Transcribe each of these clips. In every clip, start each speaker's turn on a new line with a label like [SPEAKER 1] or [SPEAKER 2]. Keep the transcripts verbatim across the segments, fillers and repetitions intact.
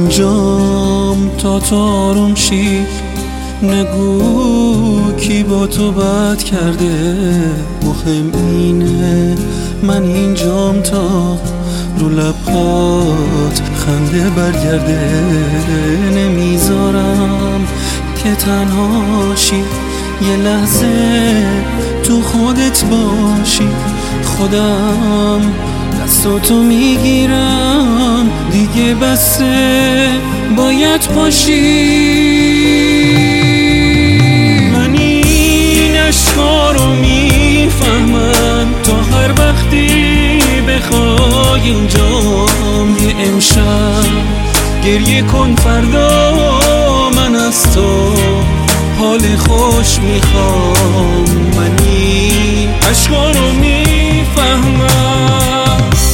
[SPEAKER 1] اینجام تا تو آروم شی، نگو کی با تو بد کرده. مهم اینه من اینجام تا رو لبات خنده برگرده. نمیذارم که تنهاشی، یه لحظه تو خودت باشی. خودم دستاتو میگیرم، دیگه بسه باید پاشی. من این عشقا رو میفهمم، تا هر وقتی بخوای اینجام. یه امشب گریه کن، فردا من از تو حال خوش میخوام. من این عشقا رو میفهمم.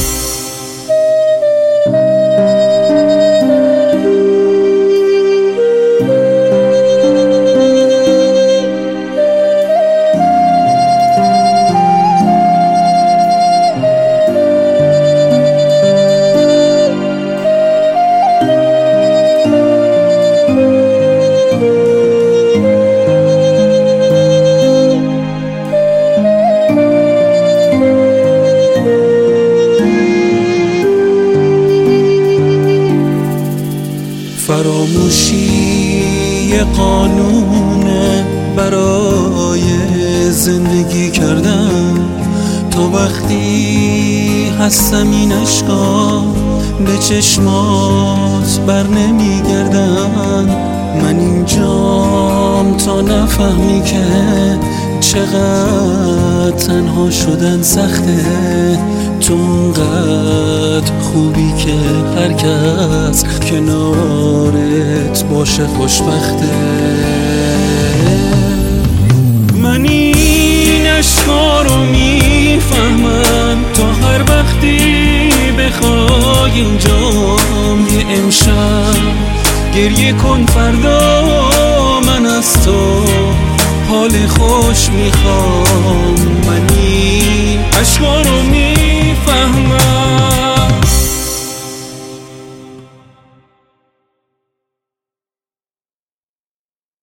[SPEAKER 1] فراموشی یه قانونه برای زندگی کردن. تا وقتی هستم این عشقا به چشمات بر نمیگردن. من اینجام تا نفهمی که چقدر تنها شدن سخته. تو اونقدر خوبی که هر کس کنارت باشه خوشبخته. من این عشقا رو میفهمم، تا هر وقتی بخوای اینجام. یه امشب گریه کن، فردا من از تو حال خوش میخوام. من این عشقا رو میفهمم.